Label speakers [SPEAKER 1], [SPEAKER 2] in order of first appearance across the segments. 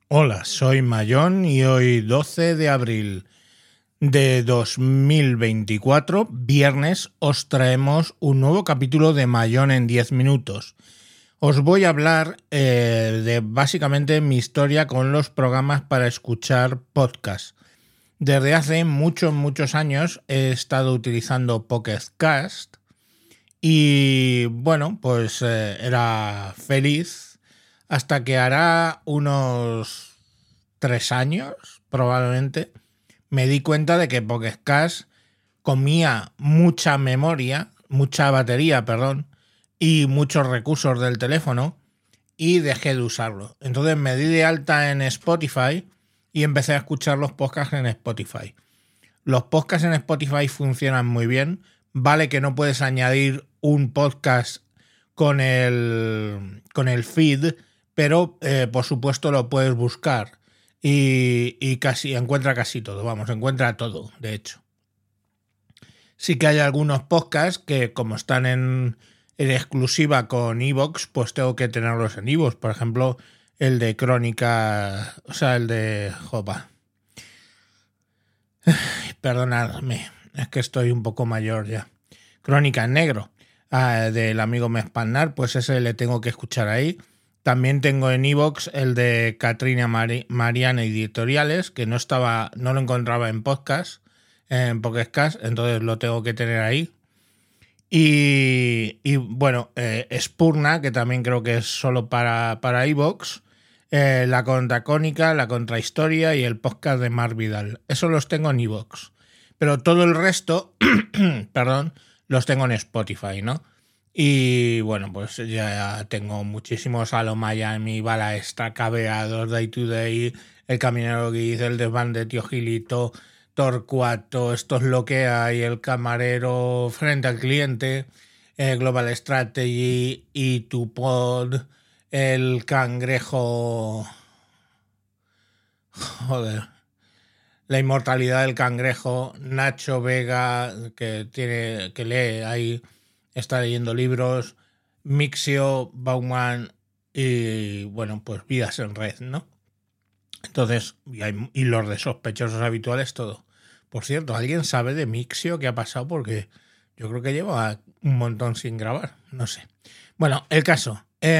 [SPEAKER 1] Hola, soy Mayón y hoy 12 de abril de 2024, viernes, os traemos un nuevo capítulo de Mayón en 10 minutos. Os voy a hablar de básicamente mi historia con los programas para escuchar podcast. Desde hace muchos años he estado utilizando Pocket Cast y bueno, pues era feliz hasta que hará unos 3 años probablemente me di cuenta de que Pocket Cast comía mucha batería, y muchos recursos del teléfono y dejé de usarlo. Entonces me di de alta en Spotify y empecé a escuchar los podcasts en Spotify. Los podcasts en Spotify funcionan muy bien. Vale que no puedes añadir un podcast con el feed, pero por supuesto lo puedes buscar y casi encuentra casi todo. Vamos, encuentra todo, de hecho. Sí que hay algunos podcasts que como están en exclusiva con iVoox, pues tengo que tenerlos en iVoox. Por ejemplo, el de Crónica, o sea, el de... Jopa. Perdonadme, es que estoy un poco mayor ya. Crónica en negro, del amigo Mespanar, pues ese le tengo que escuchar ahí. También tengo en iVoox el de Katrina Mariana Editoriales, que no lo encontraba en podcast, en Pocket Cast, entonces lo tengo que tener ahí. Y bueno, Spurna, que también creo que es solo para iVoox, la contracónica, la contrahistoria y el podcast de Mar Vidal. Eso los tengo en iVoox. Pero todo el resto, perdón, los tengo en Spotify, ¿no? Y bueno, pues ya tengo muchísimos Alomaya en mi bala extra, KB2 Day to Day, El Caminero Guiz, El Desván de Tío Gilito, Torcuato, Esto es lo que hay, El Camarero frente al cliente, Global Strategy, y Tu Pod, El Cangrejo... Joder. La inmortalidad del cangrejo, Nacho Vega, que lee ahí, está leyendo libros, Mixio, Bauman y bueno, pues Vidas en Red, ¿no? Entonces, y los de sospechosos habituales, todo. Por cierto, ¿alguien sabe de Mixio qué ha pasado? Porque yo creo que lleva un montón sin grabar, no sé. Bueno, el caso.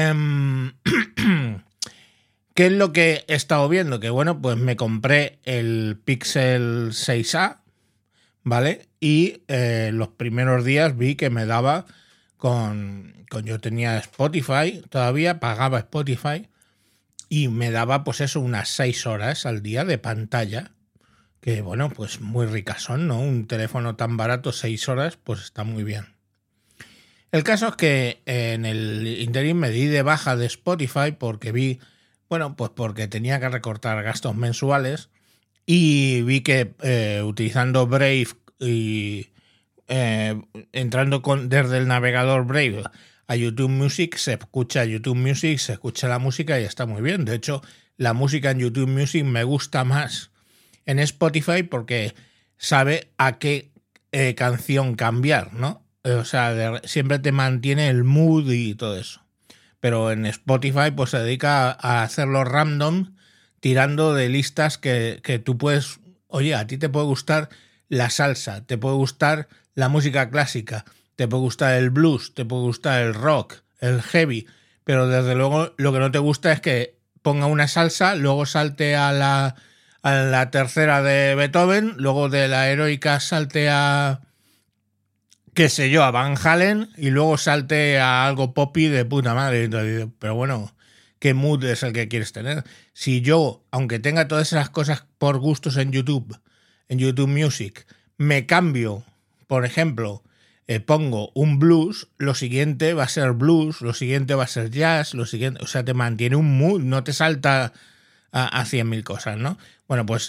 [SPEAKER 1] ¿Qué es lo que he estado viendo? Que bueno, pues me compré el Pixel 6a, ¿vale? Y los primeros días vi que me daba yo tenía Spotify, todavía pagaba Spotify, y me daba pues eso, unas 6 horas al día de pantalla, que bueno, pues muy ricas son, ¿no? Un teléfono tan barato, 6 horas, pues está muy bien. El caso es que en el interim me di de baja de Spotify porque vi... Bueno, pues porque tenía que recortar gastos mensuales y vi que utilizando Brave y entrando desde el navegador Brave a YouTube Music, se escucha YouTube Music, se escucha la música y está muy bien. De hecho, la música en YouTube Music me gusta más en Spotify porque sabe a qué canción cambiar, ¿no? O sea, siempre te mantiene el mood y todo eso. Pero en Spotify pues se dedica a hacerlo random, tirando de listas que tú puedes... Oye, a ti te puede gustar la salsa, te puede gustar la música clásica, te puede gustar el blues, te puede gustar el rock, el heavy, pero desde luego lo que no te gusta es que ponga una salsa, luego salte a la tercera de Beethoven, luego de la heroica salte a... qué sé yo, a Van Halen y luego salte a algo poppy de puta madre. Pero bueno, ¿qué mood es el que quieres tener? Si yo, aunque tenga todas esas cosas por gustos en YouTube Music, me cambio, por ejemplo, pongo un blues, lo siguiente va a ser blues, lo siguiente va a ser jazz, lo siguiente... O sea, te mantiene un mood, no te salta a 100.000 cosas, ¿no? Bueno, pues...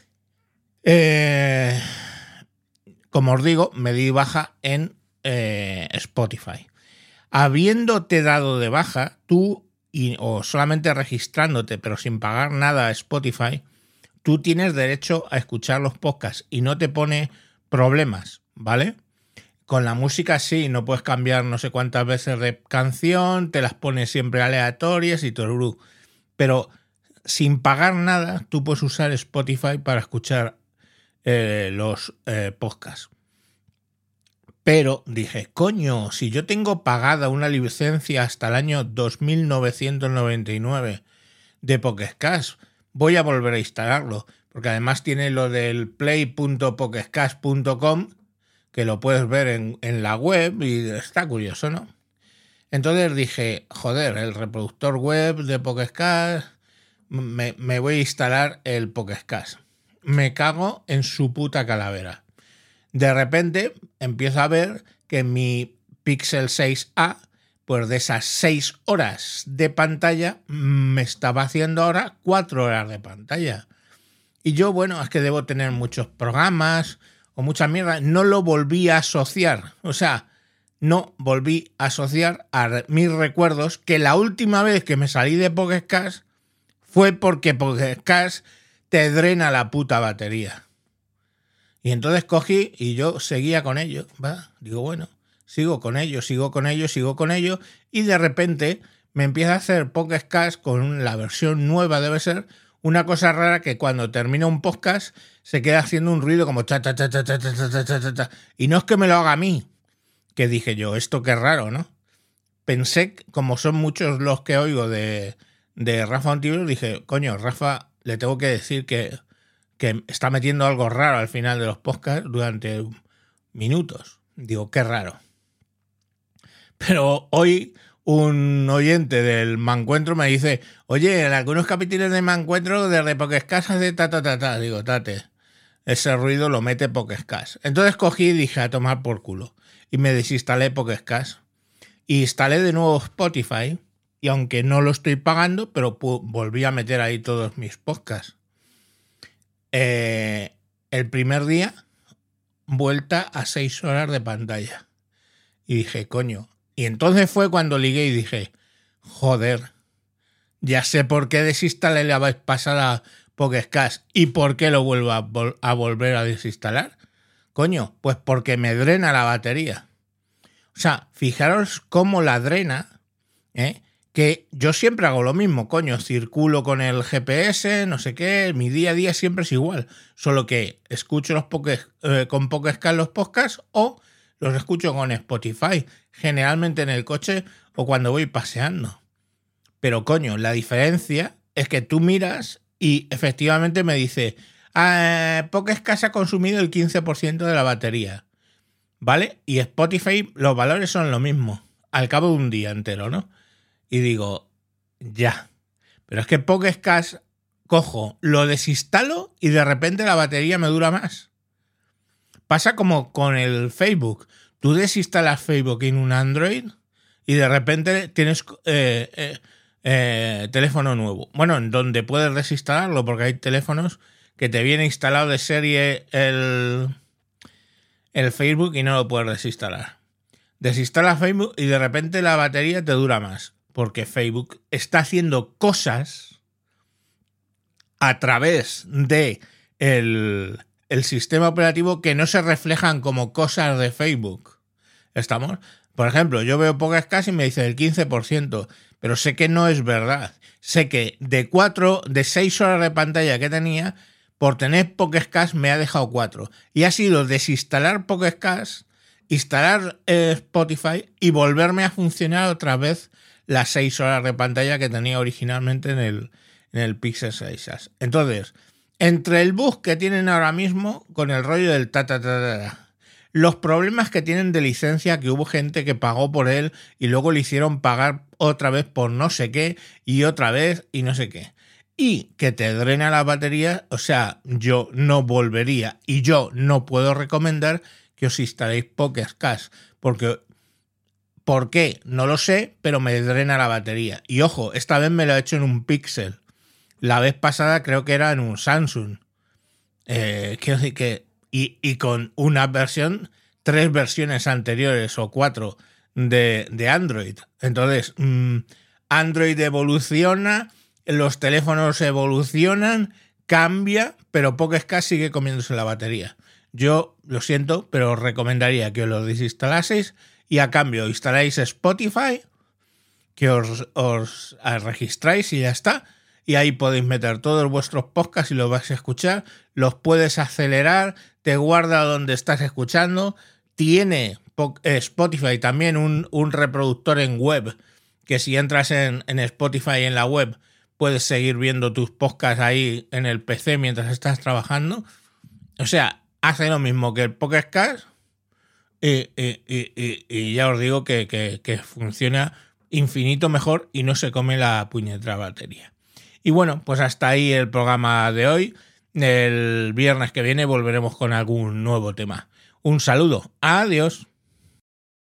[SPEAKER 1] como os digo, me di baja en Spotify. Habiéndote dado de baja, tú, o solamente registrándote, pero sin pagar nada a Spotify, tú tienes derecho a escuchar los podcasts y no te pone problemas, ¿vale? Con la música sí, no puedes cambiar no sé cuántas veces de canción, te las pone siempre aleatorias y todo. Pero sin pagar nada, tú puedes usar Spotify para escuchar los podcasts. Pero dije, coño, si yo tengo pagada una licencia hasta el año 2999 de Pocket Cast, voy a volver a instalarlo, porque además tiene lo del play.pocketcast.com, que lo puedes ver en la web y está curioso, ¿no? Entonces dije, joder, el reproductor web de Pocket Cast, me voy a instalar el Pocket Cast. Me cago en su puta calavera. De repente empiezo a ver que mi Pixel 6a, pues de esas 6 horas de pantalla, me estaba haciendo ahora 4 horas de pantalla. Y yo, bueno, es que debo tener muchos programas o mucha mierda. No lo volví a asociar. O sea, no volví a asociar a mis recuerdos que la última vez que me salí de Pocket Cast fue porque Pocket Cast te drena la puta batería. Y entonces cogí y yo seguía con ello, ¿va? Digo, bueno, sigo con ello, y de repente me empieza a hacer Pocket Cast con la versión nueva, debe ser, una cosa rara que cuando termina un podcast se queda haciendo un ruido como cha, cha, cha, cha, cha, cha, cha, cha, cha, cha. Y no es que me lo haga a mí, que dije yo, esto qué raro, ¿no? Pensé, como son muchos los que oigo de Rafa Ontiveros, dije, coño, Rafa, le tengo que decir que está metiendo algo raro al final de los podcasts durante minutos. Digo, qué raro. Pero hoy un oyente del Mancuentro me dice, oye, en algunos capítulos de Mancuentro de Pocket Cast de ta. Digo, tate, ese ruido lo mete Pocket Cast. Entonces cogí y dije, a tomar por culo. Y me desinstalé Pocket Cast. Y instalé de nuevo Spotify. Y aunque no lo estoy pagando, pero volví a meter ahí todos mis podcasts. El primer día, vuelta a 6 horas de pantalla. Y dije, coño. Y entonces fue cuando ligué y dije, joder, ya sé por qué desinstalé la vez pasada Pocket Cast y por qué lo vuelvo a volver a desinstalar. Coño, pues porque me drena la batería. O sea, fijaros cómo la drena, que yo siempre hago lo mismo, coño, circulo con el GPS, no sé qué, mi día a día siempre es igual, solo que escucho con Pocket Cast los podcasts o los escucho con Spotify, generalmente en el coche o cuando voy paseando. Pero coño, la diferencia es que tú miras y efectivamente me dice, Pocket Cast ha consumido el 15% de la batería, ¿vale? Y Spotify, los valores son lo mismo, al cabo de un día entero, ¿no? Y digo, ya. Pero es que Pocket Cast cojo, lo desinstalo y de repente la batería me dura más. Pasa como con el Facebook. Tú desinstalas Facebook en un Android y de repente tienes teléfono nuevo. Bueno, en donde puedes desinstalarlo porque hay teléfonos que te viene instalado de serie el Facebook y no lo puedes desinstalar. Desinstalas Facebook y de repente la batería te dura más. Porque Facebook está haciendo cosas a través de el sistema operativo que no se reflejan como cosas de Facebook. ¿Estamos? Por ejemplo, yo veo Pocket Cast y me dice el 15%, pero sé que no es verdad. Sé que de 6 horas de pantalla que tenía, por tener Pocket Cast me ha dejado 4. Y ha sido desinstalar Pocket Cast, instalar Spotify y volverme a funcionar otra vez las 6 horas de pantalla que tenía originalmente en el Pixel 6a. Entonces, entre el bug que tienen ahora mismo con el rollo del los problemas que tienen de licencia, que hubo gente que pagó por él y luego le hicieron pagar otra vez por no sé qué y otra vez y no sé qué, y que te drena la batería, o sea, yo no volvería y yo no puedo recomendar que os instaléis Pocket Cast, porque ¿por qué? No lo sé, pero me drena la batería. Y ojo, esta vez me lo he hecho en un Pixel. La vez pasada creo que era en un Samsung. Quiero decir que... Y con una versión, 3 versiones anteriores o 4 de Android. Entonces, Android evoluciona, los teléfonos evolucionan, cambia, pero Pocket Cast sigue comiéndose la batería. Yo lo siento, pero os recomendaría que os lo desinstalaseis y a cambio instaláis Spotify, que os registráis y ya está, y ahí podéis meter todos vuestros podcasts y los vais a escuchar, los puedes acelerar, te guarda donde estás escuchando, tiene Spotify también un reproductor en web, que si entras en Spotify en la web puedes seguir viendo tus podcasts ahí en el PC mientras estás trabajando. O sea, hace lo mismo que el Pocket Cast y ya os digo que funciona infinito mejor y no se come la puñetera batería. Y bueno, pues hasta ahí el programa de hoy. El viernes que viene volveremos con algún nuevo tema. Un saludo. Adiós.